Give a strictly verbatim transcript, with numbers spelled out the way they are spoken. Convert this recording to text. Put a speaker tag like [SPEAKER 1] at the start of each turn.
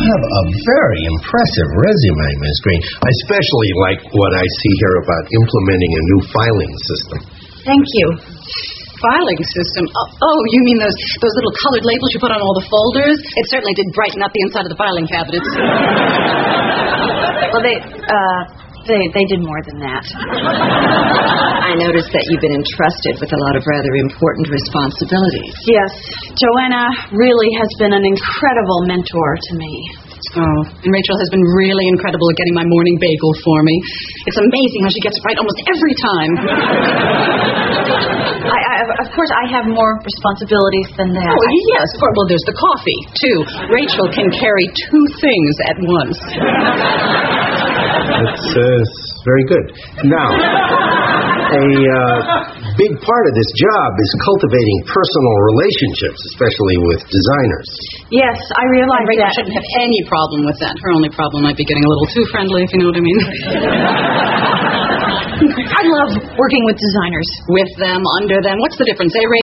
[SPEAKER 1] have a very impressive resume, Miss Green. I especially like what I see here about implementing a new filing system.
[SPEAKER 2] Thank you.
[SPEAKER 3] Filing system? Oh, oh, you mean those those little colored labels you put on all the folders? It certainly did brighten up the inside of the filing cabinets.
[SPEAKER 2] Well, they, uh, they, they did more than that.
[SPEAKER 4] I noticed that you've been entrusted with a lot of rather important responsibilities.
[SPEAKER 2] Yes, Joanna really has been an incredible mentor to me.
[SPEAKER 3] Oh, and Rachel has been really incredible at getting my morning bagel for me. It's amazing how she gets it right almost every time.
[SPEAKER 2] I, I, of course, I have more responsibilities than that.
[SPEAKER 3] Oh, yes, of course. Well, there's the coffee, too. Rachel can carry two things at once.
[SPEAKER 1] It's uh, very good. Now, a uh, big part of this job is cultivating personal relationships, especially with designers.
[SPEAKER 2] Yes, I realize
[SPEAKER 3] and Rachel
[SPEAKER 2] that.
[SPEAKER 3] shouldn't have any problem with that. Her only problem might be getting a little too friendly, if you know what I mean.
[SPEAKER 2] I love working with designers.
[SPEAKER 3] With them, under them. What's the difference, eh, Rachel?